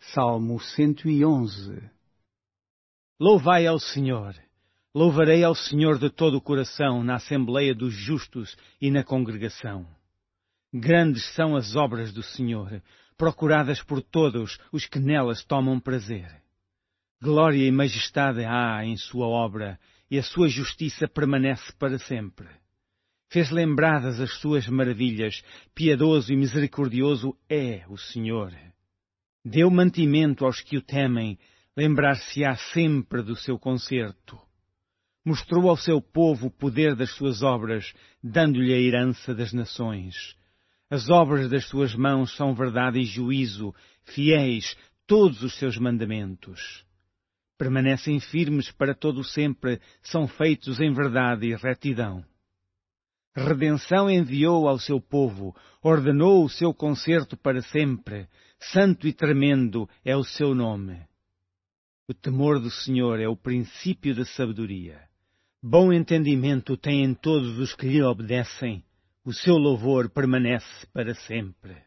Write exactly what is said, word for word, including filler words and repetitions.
Salmo cento e onze. Louvai ao Senhor. Louvarei ao Senhor de todo o coração, na assembleia dos justos e na congregação. Grandes são as obras do Senhor, procuradas por todos os que nelas tomam prazer. Glória e majestade há em sua obra, e a sua justiça permanece para sempre. Fez lembradas as suas maravilhas, piedoso e misericordioso é o Senhor. Deu mantimento aos que o temem, lembrar-se-á sempre do seu concerto. Mostrou ao seu povo o poder das suas obras, dando-lhe a herança das nações. As obras das suas mãos são verdade e juízo, fiéis todos os seus mandamentos. Permanecem firmes para todo o sempre, são feitos em verdade e retidão. Redenção enviou ao seu povo, ordenou o seu concerto para sempre, santo e tremendo é o seu nome. O temor do Senhor é o princípio da sabedoria. Bom entendimento têm todos os que lhe obedecem, o seu louvor permanece para sempre.